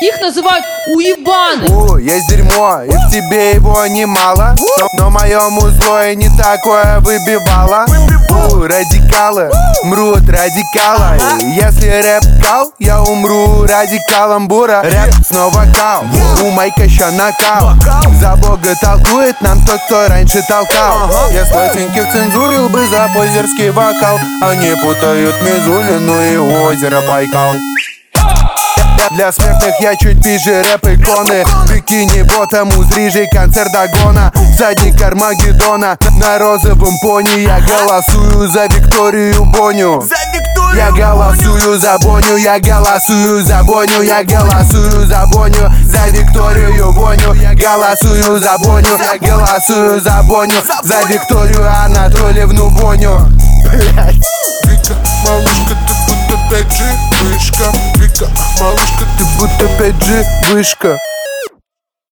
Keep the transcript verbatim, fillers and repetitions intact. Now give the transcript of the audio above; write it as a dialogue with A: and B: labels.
A: их называют уебаны.
B: У, есть дерьмо, и в тебе его немало, но, но моему злое не такое выбивало. У, радикалы мрут радикала. Если рэп кал, я умру ради каламбура. Рэп снова кал, у Майка ща накал. За бога толкует нам тот, кто раньше толкал. Я сладеньких цензурил бы за позерский вокал. Они путают Мизулину и озеро Байкал. Для смертных я чуть пизже рэп-иконы. Бикини ботом узрижий концерт Дагона. Всадник Армагеддона на розовом пони. Я голосую за Викторию Боню. Я голосую за Боню, я голосую за Боню, я голосую за Боню, за Викторию Боню. Я голосую за Боню, я голосую за Боню, за Викторию Анатольевну Боню. Блять.
C: Вика, малышка, ты будто пять джи вышка. Вика, малышка,
B: ты будто пять джи вышка.